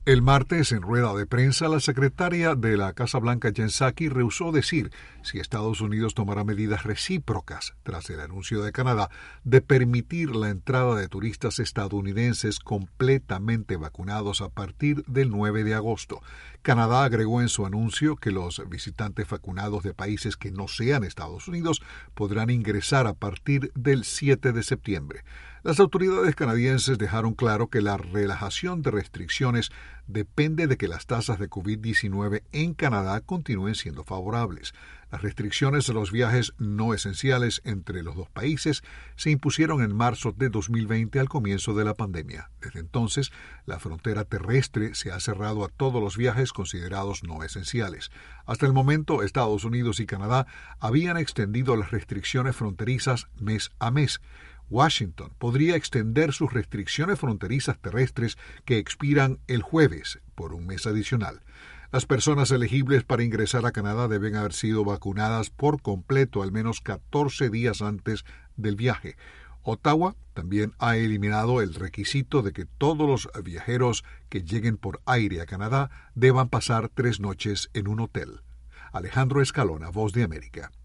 El martes, en rueda de prensa, la secretaria de la Casa Blanca, Jen Psaki, rehusó decir si Estados Unidos tomará medidas recíprocas tras el anuncio de Canadá de permitir la entrada de turistas estadounidenses completamente vacunados a partir del 9 de agosto. Canadá agregó en su anuncio que los visitantes vacunados de países que no sean Estados Unidos podrán ingresar a partir del 7 de septiembre. Las autoridades canadienses dejaron claro que la relajación de restricciones depende de que las tasas de COVID-19 en Canadá continúen siendo favorables. Las restricciones de los viajes no esenciales entre los dos países se impusieron en marzo de 2020 al comienzo de la pandemia. Desde entonces, la frontera terrestre se ha cerrado a todos los viajes considerados no esenciales. Hasta el momento, Estados Unidos y Canadá habían extendido las restricciones fronterizas mes a mes. Washington podría extender sus restricciones fronterizas terrestres que expiran el jueves por un mes adicional. Las personas elegibles para ingresar a Canadá deben haber sido vacunadas por completo al menos 14 días antes del viaje. Ottawa también ha eliminado el requisito de que todos los viajeros que lleguen por aire a Canadá deban pasar 3 noches en un hotel. Alejandro Escalona, Voz de América.